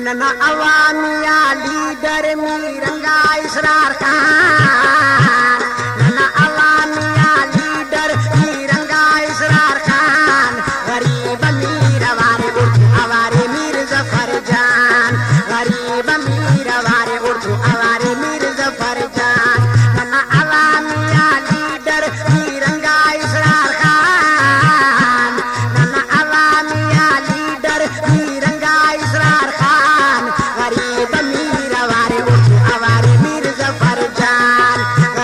नन्ना अवामिया लीडर मीरंगा इसरार खान, नन्ना अवामिया लीडर मीरंगा इसरार खान, गरीब मीर वारे उर्दू आवारे मीर जफर जान, गरीब मीर वारे उर्दू आवारे मीर जफर जान, नन्ना अवामिया लीडर मीरंगा इसरार खान, नन्ना अवामिया लीडर मीरंगा इसरार खान, गरीब मीर वारे उर्दू आवारे मीर जफर जान,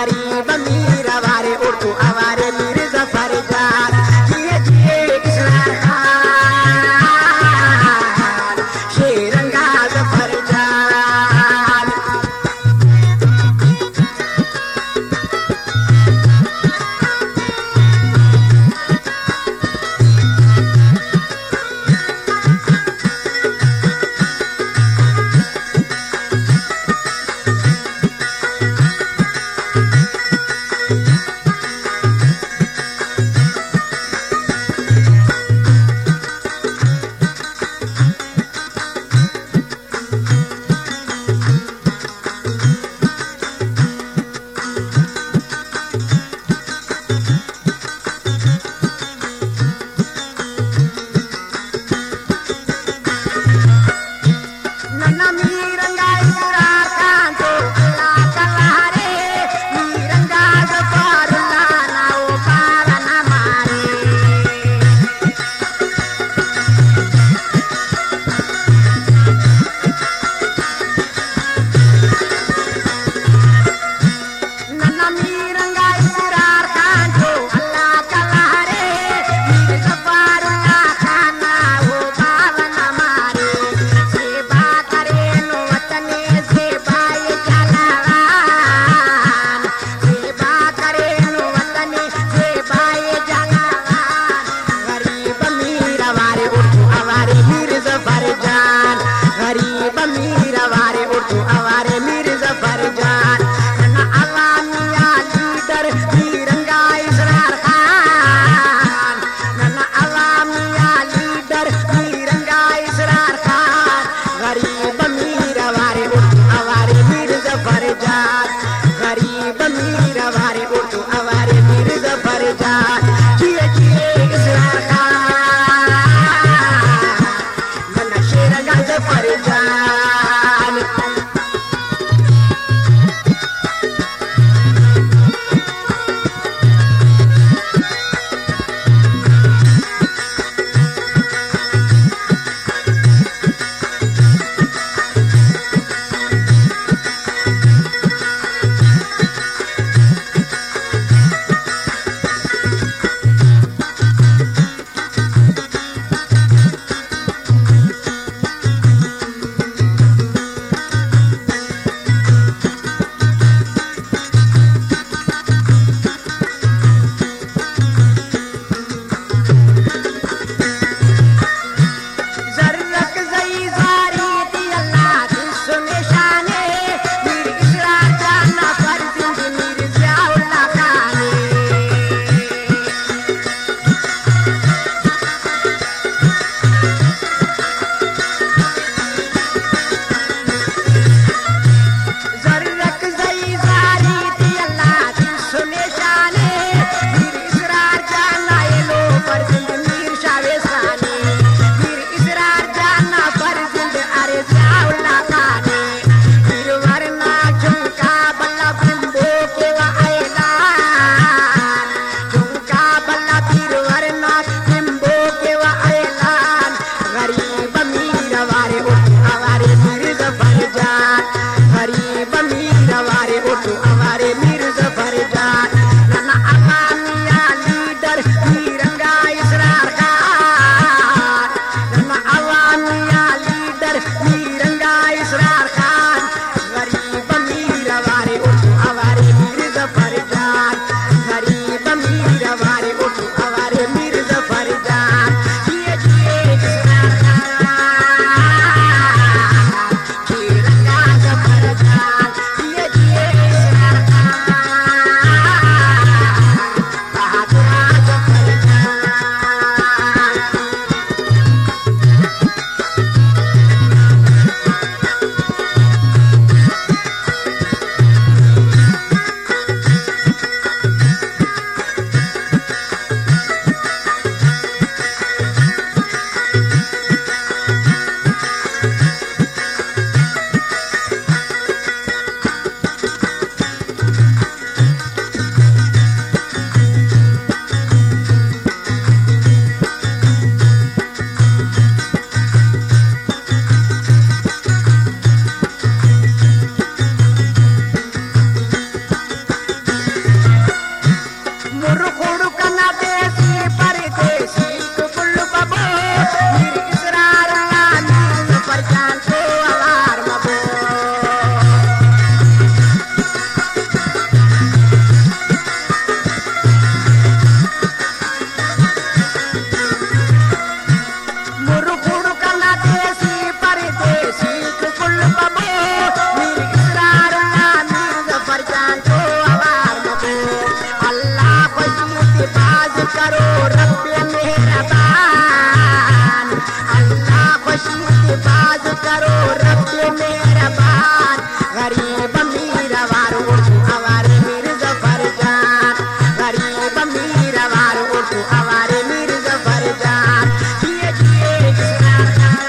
करो रब्बे मेहरबान, अल्लाह खुशी बाज करो रब्बे मेहरबान, गरीब अमीर वारो उर्दू आवारे मीर जफर जान, गरीब अमीर वारो उर्दू आवारे मीर जफर जान, जिए जिए इसरार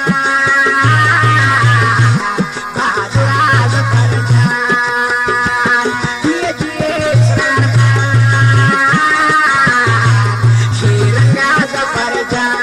खान बहादुरा जफर जान, जिए जिए इसरार खान शेरंगा जफर जान।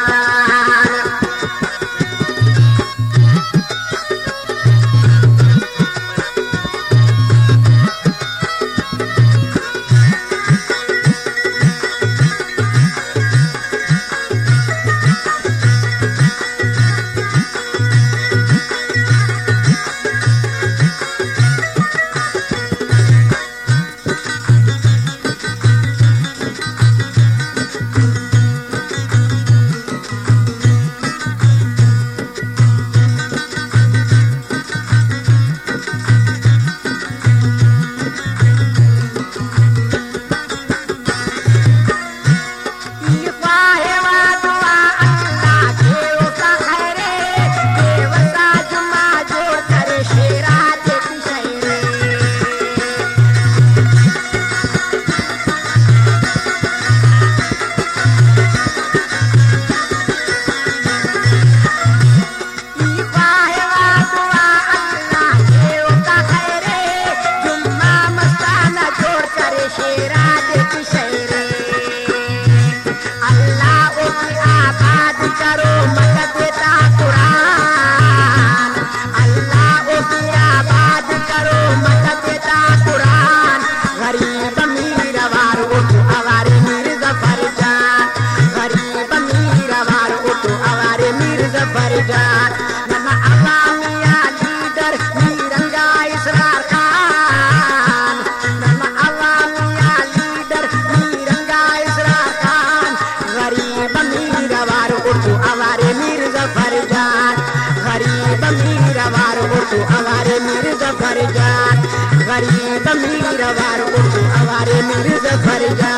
गरीब अमीर वार उर्दू आवारे मीर जफर जान।